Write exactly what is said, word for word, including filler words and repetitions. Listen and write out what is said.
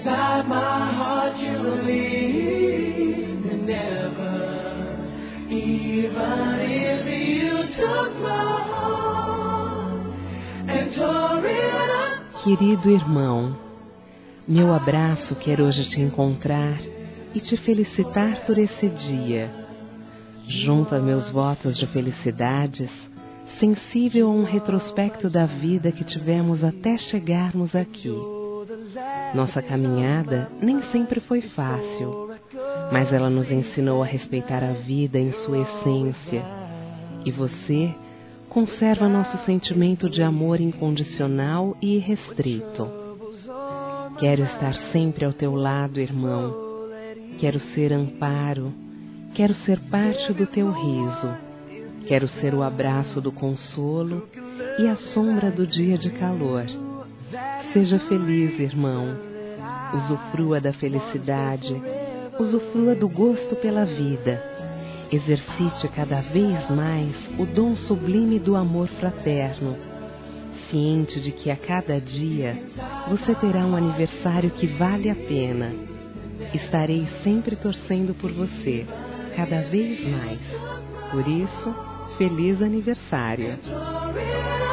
inside my heart you believe me never, even if you took my heart and tore it up. Querido irmão, meu abraço quer hoje te encontrar e te felicitar por esse dia. Junto a meus votos de felicidades, sensível a um retrospecto da vida que tivemos até chegarmos aqui. Nossa caminhada nem sempre foi fácil, mas ela nos ensinou a respeitar a vida em sua essência. E você conserva nosso sentimento de amor incondicional e irrestrito. Quero estar sempre ao teu lado, irmão. Quero ser amparo. Quero ser parte do teu riso. Quero ser o abraço do consolo e a sombra do dia de calor. Seja feliz, irmão. Usufrua da felicidade. Usufrua do gosto pela vida. Exercite cada vez mais o dom sublime do amor fraterno. Ciente de que a cada dia você terá um aniversário que vale a pena. Estarei sempre torcendo por você, cada vez mais. Por isso, feliz aniversário!